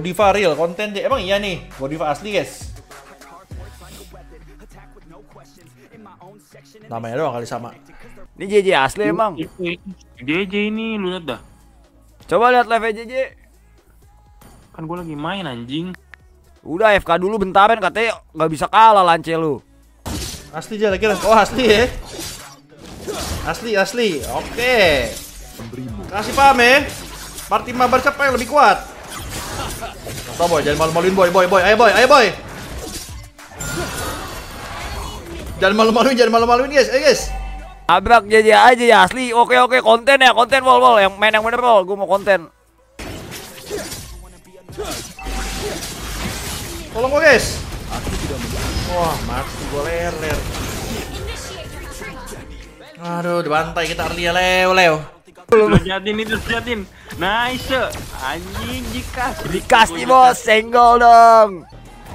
Godiva real konten emang iya nih Godiva asli guys. Namanya doang kali sama. Ini JJ asli emang. JJ ini lu lihat dah. Coba lihat live JJ. Kan gue lagi main anjing. Udah FK dulu bentaran katanya nggak bisa kalah lance lu. Asli aja lagi. Oh asli ya. Asli. Oke. Kasih paham ya. Party mabar siapa yang lebih kuat? Apa boy, jangan malu-maluin boy. Ayo boy. Jangan malu-maluin guys. Ayo guys. Abrak JJ aja ya asli. Oke konten ya konten wall yang main yang bener wall. Gue mau konten. Tolong gue guys. Wah mati gue ler. Aduh dibantai kita Arlia Leo. Terjatin. Nice. Anjing Dikasih bos, senggol dong.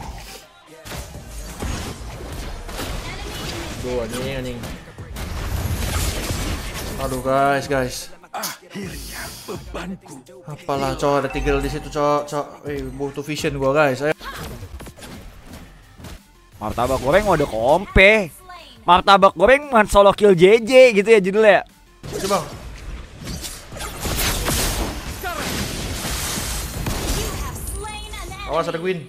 Duh anjing. Aduh guys. Akhirnya bebanku. Apalah cowok ada tigel di situ cowok. Butuh vision gua guys. Ayo. Martabak goreng udah kompe. Martabak goreng man solo kill JJ gitu ya judulnya. Coba. Awas ada Gwyn.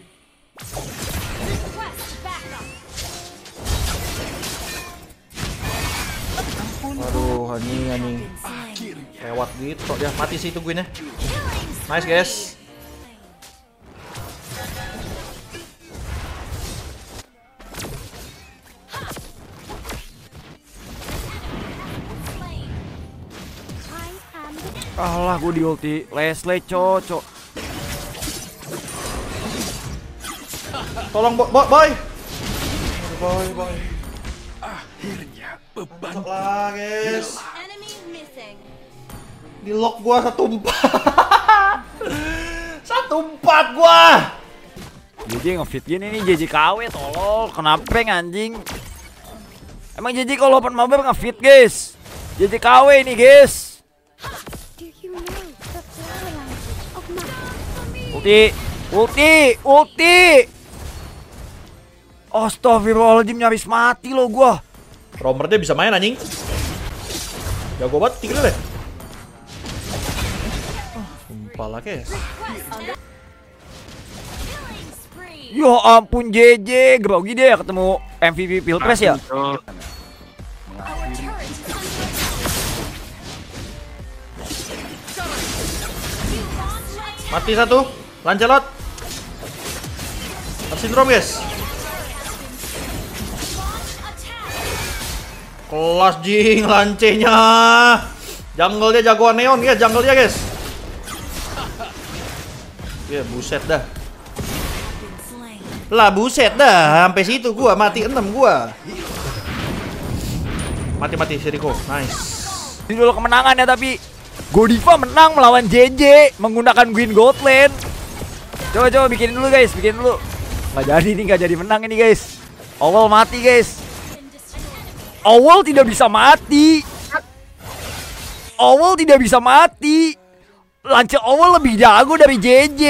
Aduh anjing. Lewat gitu dia mati sih itu Gwyn ya. Nice guys. Alah gue di ulti Leslie cocok. Tolong boy. Boy. Akhirnya bebanku. Lah guys. Di lock gua 1-4. 1-4 gua. JJ ngefit gini nih JJ KW tolol. Kenapa anjing? Emang JJ kalau open mabar ngefit guys. JJ KW ini guys. Ulti. Astagfirullahaladzim nyaris mati lo gua. Romer dia bisa main anjing. Jago banget tigre deh. Sumpah lah guys. Ya ampun JJ, grogi deh ketemu MVP Pilpres ya. Mati satu. Lancelot. Tersindrom guys. Kelas jing lancenya. Jungle dia jagoan neon guys, jungle dia guys. Ya buset dah. Lah buset dah, sampai situ gua mati 6 gua. Mati si Rico. Nice. Ini dulu kemenangan ya tapi Godiva menang melawan JJ menggunakan Gwyn Goldland. Coba bikinin dulu guys, Nggak jadi menang ini guys. Owl mati guys. Owl tidak bisa mati. Lance Owl lebih jago dari JJ.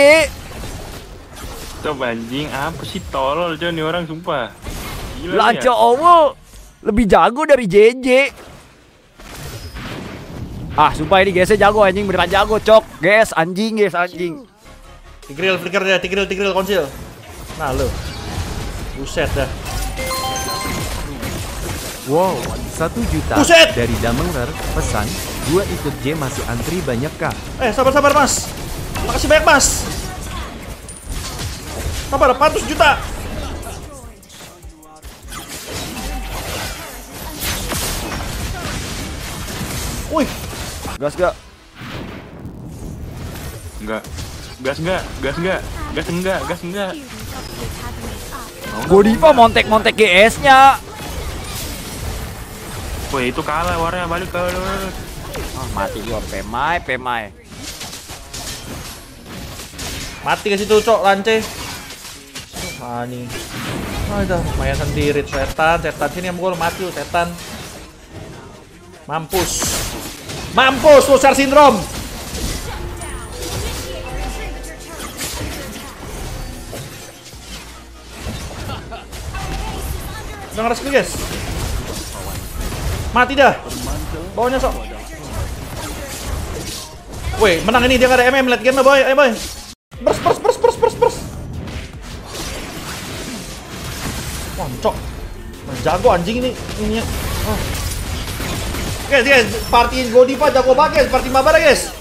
Coba anjing apa sih tolol John nih orang sumpah. Gila Lance Owl lebih jago dari JJ. Sumpah ini guysnya jago anjing, beneran jago cok. Guys anjing. Tigreal flicker dia, Tigreal konsil. Nah lo. Buset dah. Wow, 1 juta Buset! dari Damenger. Pesan, gua ikut J masih antri banyak kah? Sabar mas. Makasih banyak mas. Sabar 400 juta. Wih. Gas gak? Gas enggak. Godiva montek GS-nya. Woi itu kalah warnanya balik ke Mati gua pemai. Mati ke situ cok lance. Nih. Udah lumayan sendiri setan sini yang gua mati lu setan. Mampus lu Sar Syndrome. Udah ngeres gue guys. Mati dah. Bawahnya sok. Woi, menang ini dia nggak ada MM. Lihat game boy. Ayo boy. Bers. Wancok. Jago anjing ini. Ininya. Oh. Guys, party Godiva jago banget guys. Party Mabar guys.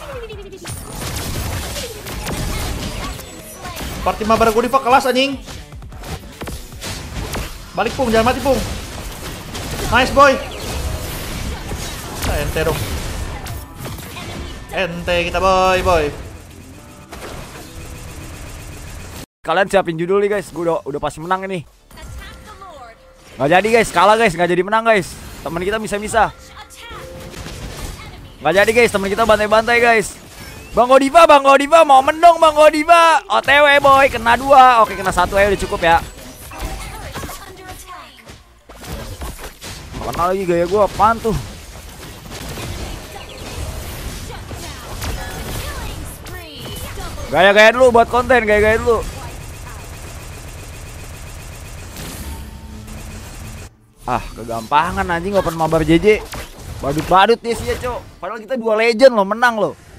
Party Mabar Godiva kelas anjing. Balik Pung, jangan mati Pung. Nice boy. Ente dong. Ente kita boy. Kalian siapin judul nih guys. Gue udah pasti menang ini. Nggak jadi guys, kalah guys, nggak jadi menang guys. Teman kita bisa. Nggak jadi guys, teman kita bantai-bantai guys. Bang Godiva mau mendong Bang Godiva. OTW boy, kena 2. Oke, kena 1 ya udah cukup ya. Kenal lagi gaya gue apaan tuh? Gaya-gaya dulu buat konten, gaya-gaya dulu. Ah, kegampangan anjing open Mabar JJ. Badut-badut dia sih ya, Cok. Padahal kita 2 legend loh, menang loh.